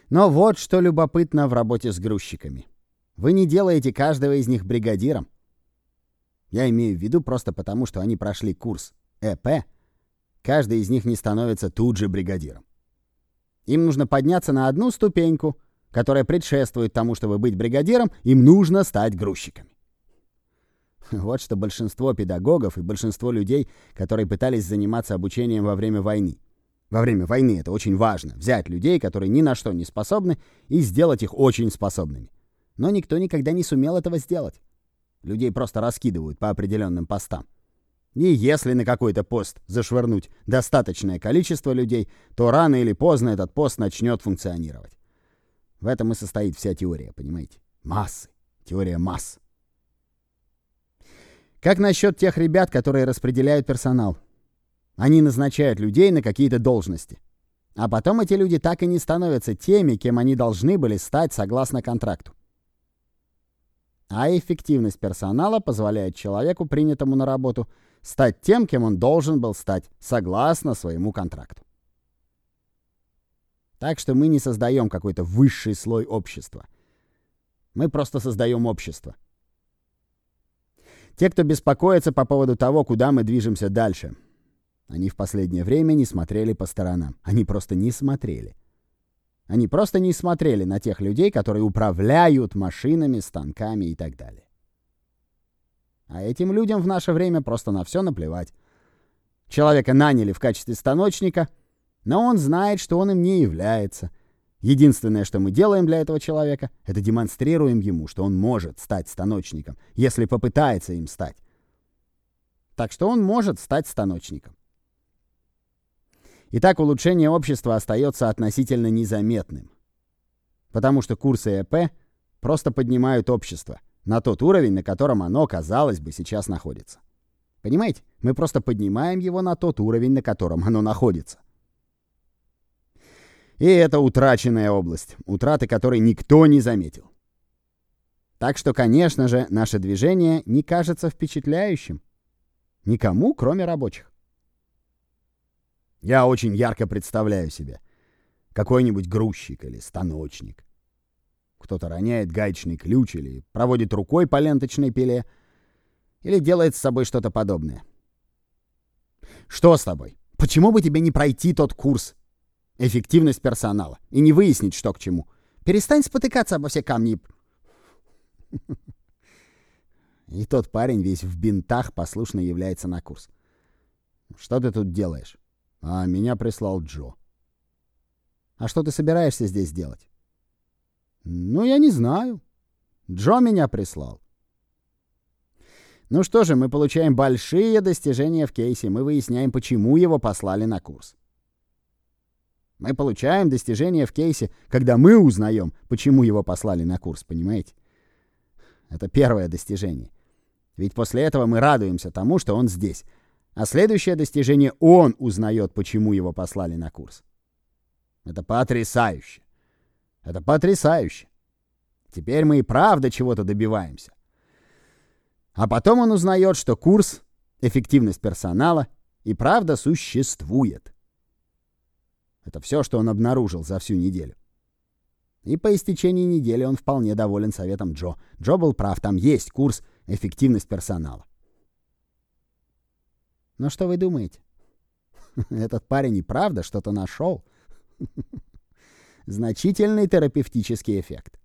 Но вот что любопытно в работе с грузчиками. Вы не делаете каждого из них бригадиром. Я имею в виду просто потому, что они прошли курс ЭП. Каждый из них не становится тут же бригадиром. Им нужно подняться на одну ступеньку, которая предшествует тому, чтобы быть бригадиром, им нужно стать грузчиками. Вот что большинство педагогов и большинство людей, которые пытались заниматься обучением во время войны. Во время войны это очень важно — взять людей, которые ни на что не способны, и сделать их очень способными. Но никто никогда не сумел этого сделать. Людей просто раскидывают по определенным постам. И если на какой-то пост зашвырнуть достаточное количество людей, то рано или поздно этот пост начнет функционировать. В этом и состоит вся теория, понимаете? Массы. Теория масс. Как насчет тех ребят, которые распределяют персонал? Они назначают людей на какие-то должности. А потом эти люди так и не становятся теми, кем они должны были стать согласно контракту. А эффективность персонала позволяет человеку, принятому на работу, стать тем, кем он должен был стать, согласно своему контракту. Так что мы не создаем какой-то высший слой общества. Мы просто создаем общество. Те, кто беспокоится по поводу того, куда мы движемся дальше, они в последнее время не смотрели по сторонам. Они просто не смотрели. Они просто не смотрели на тех людей, которые управляют машинами, станками и так далее. А этим людям в наше время просто на все наплевать. Человека наняли в качестве станочника, но он знает, что он им не является. Единственное, что мы делаем для этого человека, это демонстрируем ему, что он может стать станочником, если попытается им стать. Так что он может стать станочником. Итак, улучшение общества остается относительно незаметным, потому что курсы ЭП просто поднимают общество на тот уровень, на котором оно, казалось бы, сейчас находится. Понимаете? Мы просто поднимаем его на тот уровень, на котором оно находится. И это утраченная область, утраты которой никто не заметил. Так что, конечно же, наше движение не кажется впечатляющим никому, кроме рабочих. Я очень ярко представляю себе какой-нибудь грузчик или станочник. Кто-то роняет гаечный ключ или проводит рукой по ленточной пиле, или делает с собой что-то подобное. Что с тобой? Почему бы тебе не пройти тот курс? Эффективность персонала. И не выяснить, что к чему. Перестань спотыкаться обо все камни. И тот парень весь в бинтах послушно является на курс. Что ты тут делаешь? А меня прислал Джо. А что ты собираешься здесь делать? Ну, я не знаю. Джо меня прислал. Ну что же, мы получаем большие достижения в кейсе. Мы выясняем, почему его послали на курс. Мы получаем достижения в кейсе, когда мы узнаем, почему его послали на курс, понимаете? Это первое достижение. Ведь после этого мы радуемся тому, что он здесь. А следующее достижение — он узнает, почему его послали на курс. Это потрясающе. Это потрясающе. Теперь мы и правда чего-то добиваемся. А потом он узнает, что курс «Эффективность персонала» и правда существует. Это все, что он обнаружил за всю неделю. И по истечении недели он вполне доволен советом Джо. Джо был прав, там есть курс «Эффективность персонала». Но что вы думаете? Этот парень и правда что-то нашел. Значительный терапевтический эффект.